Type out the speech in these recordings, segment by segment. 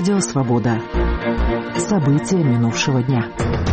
Радио «Свобода». События минувшего дня.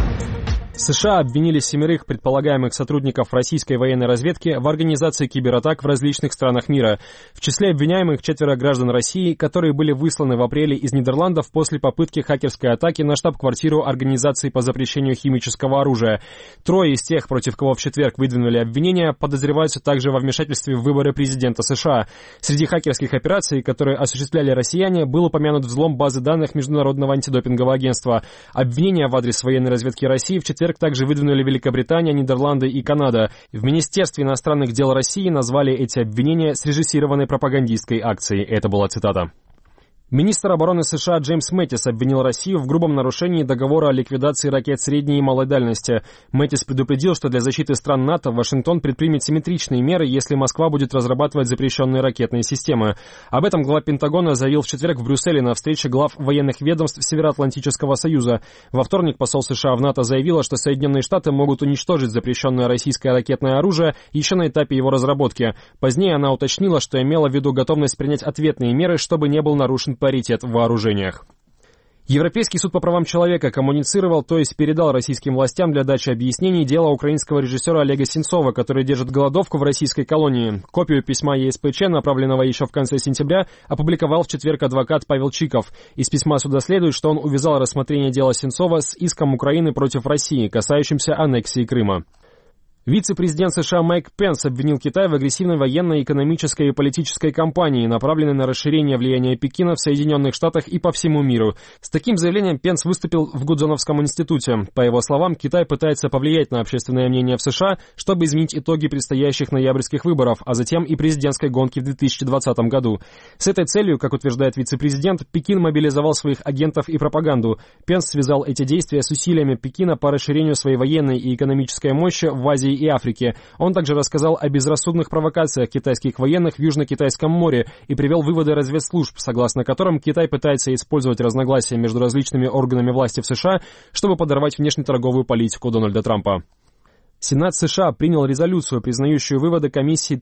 США обвинили 7 предполагаемых сотрудников российской военной разведки в организации кибератак в различных странах мира. В числе обвиняемых 4 граждан России, которые были высланы в апреле из Нидерландов после попытки хакерской атаки на штаб-квартиру Организации по запрещению химического оружия. 3 из тех, против кого в четверг выдвинули обвинения, подозреваются также во вмешательстве в выборы президента США. Среди хакерских операций, которые осуществляли россияне, был упомянут взлом базы данных Международного антидопингового агентства. Обвинения в адрес военной разведки России в четверг также выдвинули Великобритания, Нидерланды и Канада. В Министерстве иностранных дел России назвали эти обвинения срежиссированной пропагандистской акцией. Это была цитата. Министр обороны США Джеймс Мэттис обвинил Россию в грубом нарушении договора о ликвидации ракет средней и малой дальности. Мэттис предупредил, что для защиты стран НАТО Вашингтон предпримет симметричные меры, если Москва будет разрабатывать запрещенные ракетные системы. Об этом глава Пентагона заявил в четверг в Брюсселе на встрече глав военных ведомств Североатлантического союза. Во вторник посол США в НАТО заявила, что Соединенные Штаты могут уничтожить запрещенное российское ракетное оружие еще на этапе его разработки. Позднее она уточнила, что имела в виду готовность принять ответные меры, чтобы не был нарушен паритет в вооружениях. Европейский суд по правам человека коммуницировал, то есть передал российским властям для дачи объяснений дело украинского режиссера Олега Сенцова, который держит голодовку в российской колонии. Копию письма ЕСПЧ, направленного еще в конце сентября, опубликовал в четверг адвокат Павел Чиков. Из письма суда следует, что он увязал рассмотрение дела Сенцова с иском Украины против России, касающимся аннексии Крыма. Вице-президент США Майк Пенс обвинил Китай в агрессивной военной, экономической и политической кампании, направленной на расширение влияния Пекина в Соединенных Штатах и по всему миру. С таким заявлением Пенс выступил в Гудзоновском институте. По его словам, Китай пытается повлиять на общественное мнение в США, чтобы изменить итоги предстоящих ноябрьских выборов, а затем и президентской гонки в 2020 году. С этой целью, как утверждает вице-президент, Пекин мобилизовал своих агентов и пропаганду. Пенс связал эти действия с усилиями Пекина по расширению своей военной и экономической мощи в Азии и Африке. Он также рассказал о безрассудных провокациях китайских военных в Южно-Китайском море и привел выводы разведслужб, согласно которым Китай пытается использовать разногласия между различными органами власти в США, чтобы подорвать внешнеторговую политику Дональда Трампа. Сенат США принял резолюцию, признающую выводы комиссии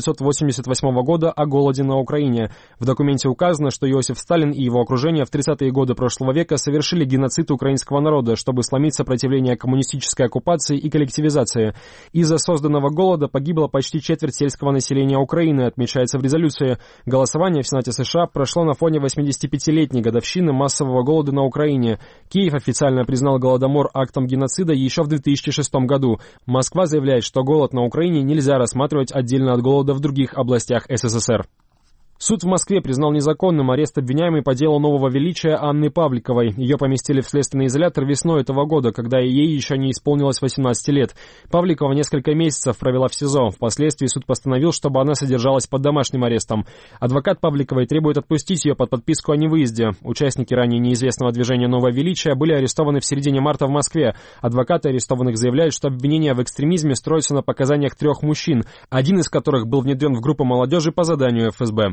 1988 года о голоде на Украине. В документе указано, что Иосиф Сталин и его окружение в 30-е годы прошлого века совершили геноцид украинского народа, чтобы сломить сопротивление коммунистической оккупации и коллективизации. Из-за созданного голода погибло почти четверть сельского населения Украины, отмечается в резолюции. Голосование в Сенате США прошло на фоне 85-летней годовщины массового голода на Украине. Киев официально признал голодомор актом геноцида еще в 2006 году. Москва заявляет, что голод на Украине нельзя рассматривать отдельно от голода в других областях СССР. Суд в Москве признал незаконным арест обвиняемой по делу нового величия Анны Павликовой. Ее поместили в следственный изолятор весной этого года, когда ей еще не исполнилось 18 лет. Павликова несколько месяцев провела в СИЗО. Впоследствии суд постановил, чтобы она содержалась под домашним арестом. Адвокат Павликовой требует отпустить ее под подписку о невыезде. Участники ранее неизвестного движения «Новое величие» были арестованы в середине марта в Москве. Адвокаты арестованных заявляют, что обвинения в экстремизме строятся на показаниях 3 мужчин, один из которых был внедрен в группу молодежи по заданию ФСБ.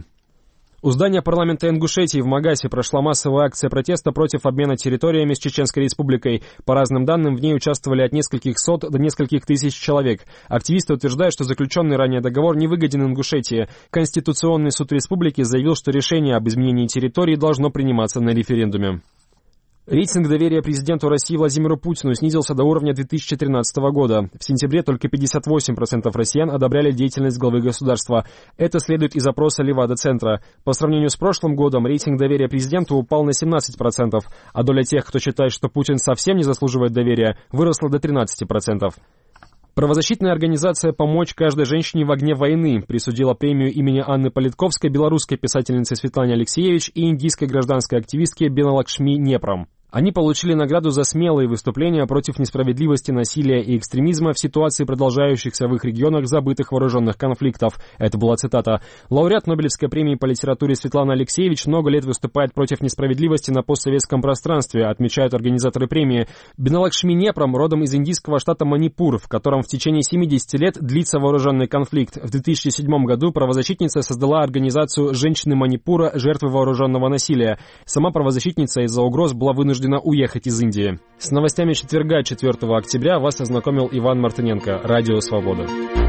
У здания парламента Ингушетии в Магасе прошла массовая акция протеста против обмена территориями с Чеченской республикой. По разным данным, в ней участвовали от нескольких сот до нескольких тысяч человек. Активисты утверждают, что заключенный ранее договор не выгоден Ингушетии. Конституционный суд республики заявил, что решение об изменении территории должно приниматься на референдуме. Рейтинг доверия президенту России Владимиру Путину снизился до уровня 2013 года. В сентябре только 58% россиян одобряли деятельность главы государства. Это следует из опроса Левада-центра. По сравнению с прошлым годом рейтинг доверия президенту упал на 17%, а доля тех, кто считает, что Путин совсем не заслуживает доверия, выросла до 13%. Правозащитная организация «Помочь каждой женщине в огне войны» присудила премию имени Анны Политковской белорусской писательнице Светлане Алексеевич и индийской гражданской активистке Беналакшми Непрам. Они получили награду за смелые выступления против несправедливости, насилия и экстремизма в ситуации продолжающихся в их регионах забытых вооруженных конфликтов. Это была цитата. Лауреат Нобелевской премии по литературе Светлана Алексеевич много лет выступает против несправедливости на постсоветском пространстве, отмечают организаторы премии. Беналакшми Непрам родом из индийского штата Манипур, в котором в течение 70 лет длится вооруженный конфликт. В 2007 году правозащитница создала организацию «Женщины Манипура. Жертвы вооруженного насилия». Сама правозащитница из-за угроз была вынуждена уехать из Индии. С новостями четверга, 4 октября, вас ознакомил Иван Мартыненко. Радио «Свобода».